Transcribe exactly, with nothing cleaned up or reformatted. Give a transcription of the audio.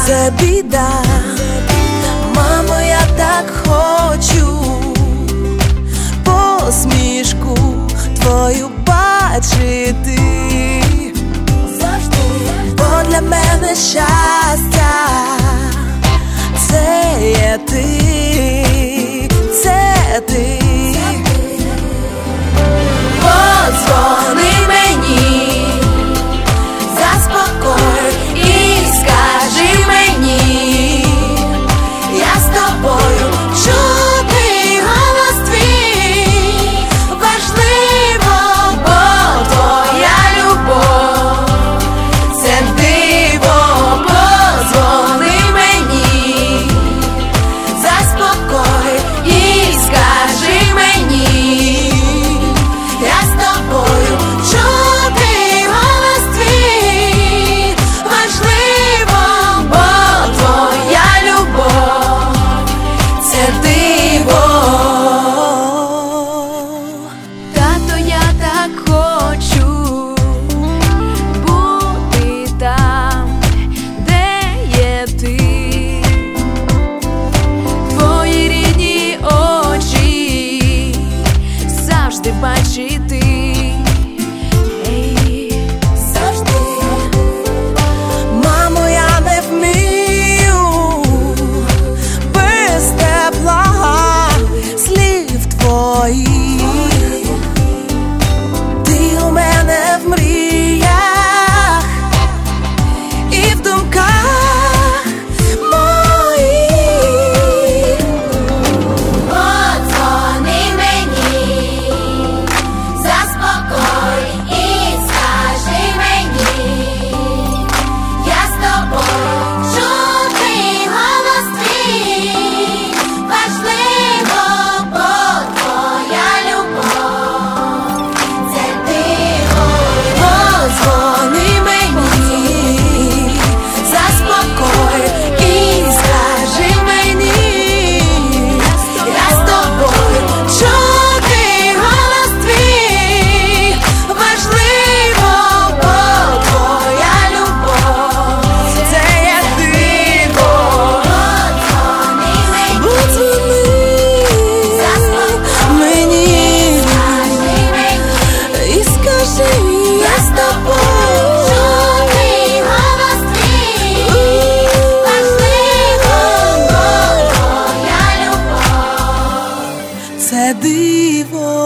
це біда. Мамо, я так хочу посмішку твою бачити, бо для мене щастя це є ти, це ти. Подзвони мені, заспокой і скажи мені, я з тобою, чути голос твій важливо, бо твоя любов це диво. Подзвони мені, заспокой і скажи мені, я з тобою, чути голос твій важливо, бо твоя любов це диво. Тато, я так хочу бути там, де є ти. Твої рідні очі завжди бачити. Ей, завжди. Мамо, я не вмію без тепла слів твоїх. Ти у мене в мріях і в думках моїх. Подзвони мені, заспокой і скажи мені, я з тобою, чути голос твій важливо, бо твоя любов це диво. Подзвони мені, заспокой і скажи мені, я з тобою, чути голос твій важливо, бо твоя любов це є диво. Подзвони мені, і скажи, я з тобою, чути голос твій важливо, бо твоя любов це диво.